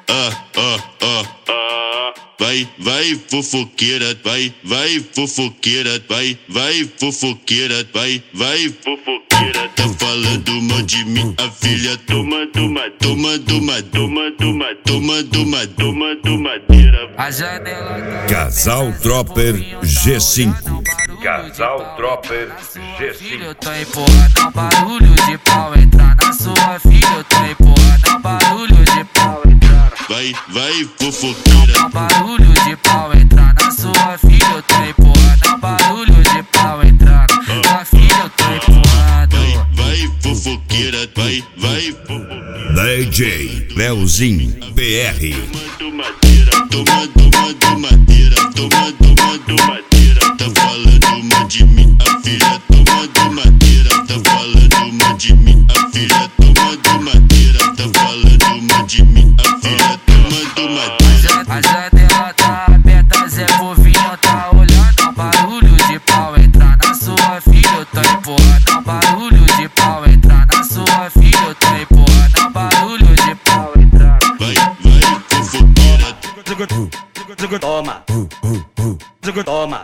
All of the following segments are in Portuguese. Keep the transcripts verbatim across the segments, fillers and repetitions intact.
ah, ah, ah, ah. Vai, vai fofoqueira, vai, vai fofoqueira, vai, vai fofoqueira, vai, vai fofoqueira. Tá falando mal de mim, a filha toma, toma, toma, toma, toma, toma, toma, toma, toma, tomadeira. A janela. Casal Tropper G cinco. Casal Tropper G cinco. Eu tô empurrando barulho de pau entrar na sua filha. Eu tô empurrando barulho de pau entrar. Vai, vai fofoqueira. Barulho de pau entrar na sua filha. Eu tô empurrando barulho de pau entrar na filha. Eu tô empurrando. Vai, vai fofoqueira, vai, vai fofoqueira. D J Leozinho P R. Toma, toma, toma, tomadeira, toma, toma, tomadeira. Tá falando mal de mim, a filha toma, tomadeira. Tá falando mal de mim, a filha toma, tomadeira. Tá falando mal de mim, a filha toma, tomadeira. A janela tá aberta, Zé Povinho tá olhando. Barulho de pau entrar na sua filha. Eu tô empurrando barulho de pau entrar na sua filha. Eu tô empurrando barulho de pau entrar. Vai, vai fofoqueira. Toma, toma, toma,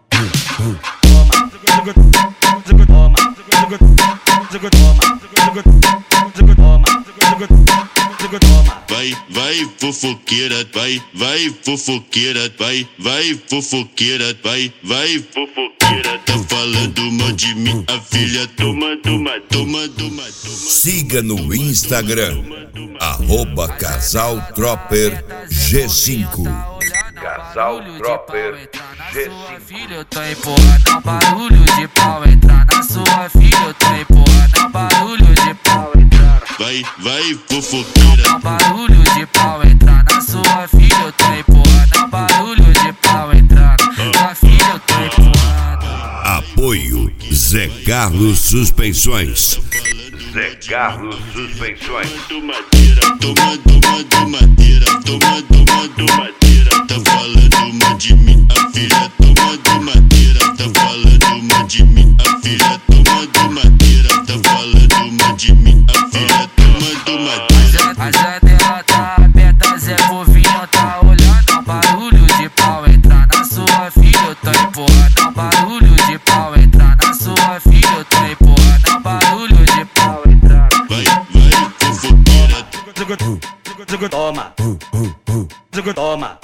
Vai, vai fofoqueira, vai, vai fofoqueira, vai, vai fofoqueira, vai, vai fofoqueira. Tá falando mal de mim, a filha toma, toma, toma, toma, toma. Siga no Instagram, arroba Casal Tropper G cinco. Casal Tropper G cinco. Eu tô empurrando barulho de pau entrar na sua filha. Eu tô empurrando barulho de pau entrar. Vai, vai fofoqueira. Barulho de pau entrar na sua filha. Eu tô empurrando barulho de pau entrar na filha. Eu tô empurrando. Apoio Zé Carlos Suspensões. Zé Carlos Suspensões. Tomadeira, toma, toma, tomadeira, toma, toma, tomadeira. Tá falando mal de mim, a filha toma, tomadeira. Tá falando mal de mim, a filha toma, tomadeira. Tá falando mal de mim, a filha toma, tomadeira. A janela tá aberta, Zé Povinho tá olhando. Barulho de pau entrar na sua filha. Eu tô empurrando barulho de pau entrar na sua filha. Eu tô empurrando barulho de pau entrar. Vai, vai fofoqueira. toma, toma,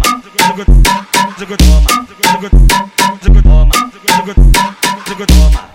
toma, toma, toma, toma.